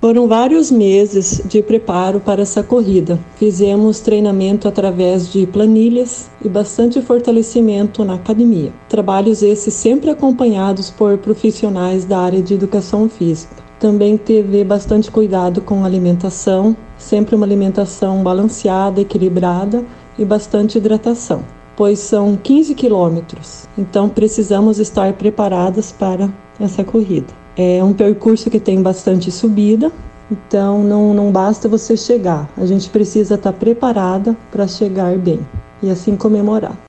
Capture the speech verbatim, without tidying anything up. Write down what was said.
Foram vários meses de preparo para essa corrida. Fizemos treinamento através de planilhas e bastante fortalecimento na academia. Trabalhos esses sempre acompanhados por profissionais da área de educação física. Também teve bastante cuidado com a alimentação, sempre uma alimentação balanceada, equilibrada e bastante hidratação, pois são quinze quilômetros, então precisamos estar preparadas para essa corrida. É um percurso que tem bastante subida, então não, não basta você chegar, a gente precisa estar preparada para chegar bem e assim comemorar.